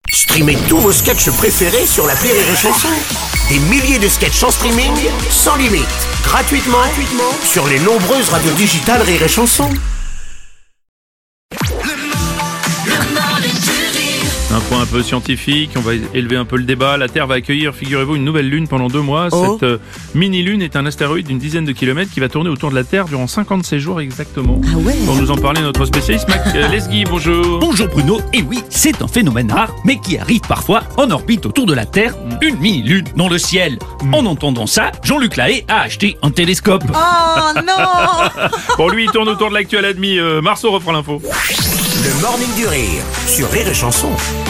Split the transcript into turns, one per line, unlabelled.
Streamez tous vos sketchs préférés sur l'appli Rire et Chanson. Des milliers de sketchs en streaming, sans limite, gratuitement sur les nombreuses radios digitales Rire et Chanson.
Un point un peu scientifique, on va élever un peu le débat. La Terre va accueillir, figurez-vous, une nouvelle lune pendant 2 mois. Cette mini-lune est un astéroïde d'une dizaine de kilomètres qui va tourner autour de la Terre durant 57 jours exactement.
Ah ouais.
Pour nous en parler, notre spécialiste Mac Lesguy, bonjour.
Bonjour Bruno, et oui, c'est un phénomène rare, mais qui arrive parfois en orbite autour de la Terre, une mini-lune dans le ciel. En entendant ça, Jean-Luc Lahaye a acheté un télescope.
Oh non.
Bon, lui, il tourne autour de l'actu à la demi. Marceau reprend l'info.
Le Morning du Rire sur Rire et Chanson.